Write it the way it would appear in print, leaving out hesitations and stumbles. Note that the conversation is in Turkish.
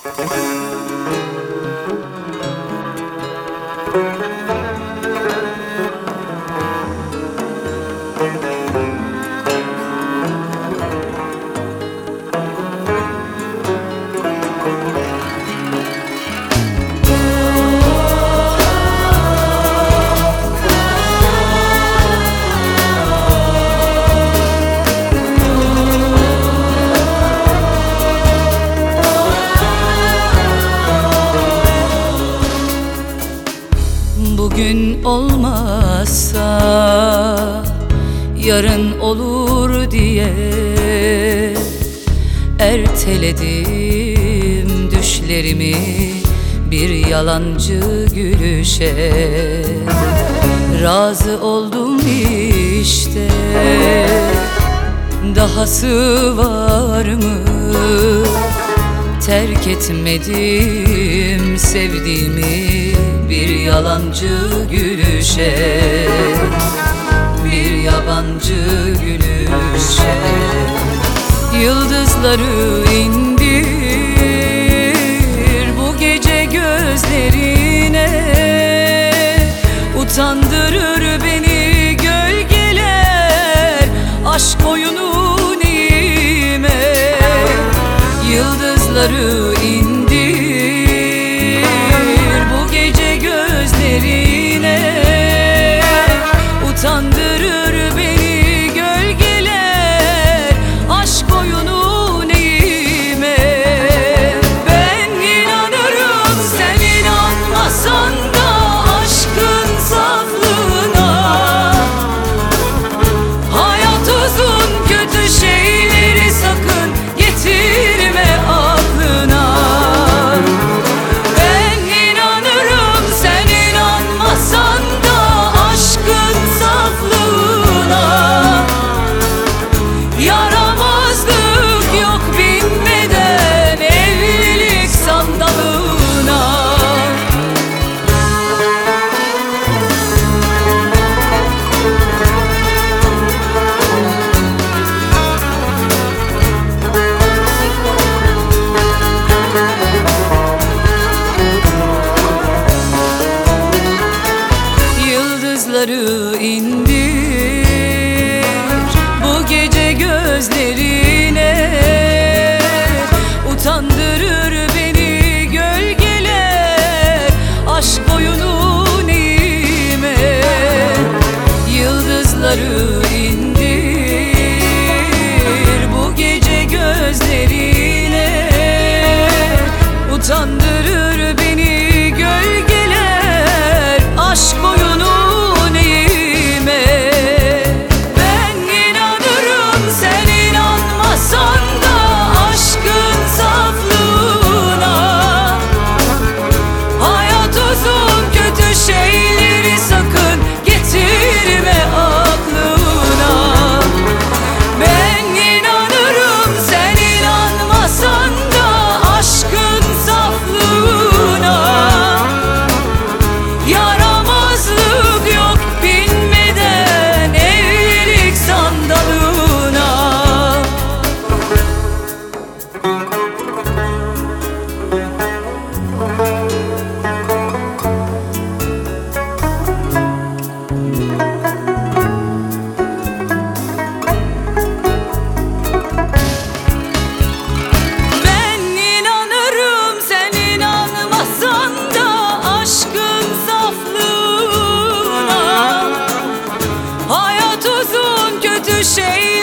Bugün olmazsa yarın olur diye erteledim düşlerimi bir yalancı gülüşe. Razı oldum işte, dahası var mı? Terk etmedim sevdiğimi bir yalancı gülüşe, bir yabancı gülüşe. Yıldızları indir bu gece gözlerine, utandırır beni gölgeler aşk oyunu nime. Yıldızları indir bu gece gözlerine, utandırır beni gölgeler aşk oyunu neyime. Ben inanırım sen inanmasan da aşkın saflığına. Hayat uzun, kötü şeyleri sakın getirme aklına. Ben inanırım sen inanmasan da aşkın saflığına. Yaramazlık yok binmeden evlilik sandalına. Yıldızları indir bu gece gözlerine, utandırır beni gölgeler aşk oyunu neyime. Yıldızları indir bu gece gözlerine, utandırır beni gölgeler aşk oyunu. Hayat uzun, kötü şey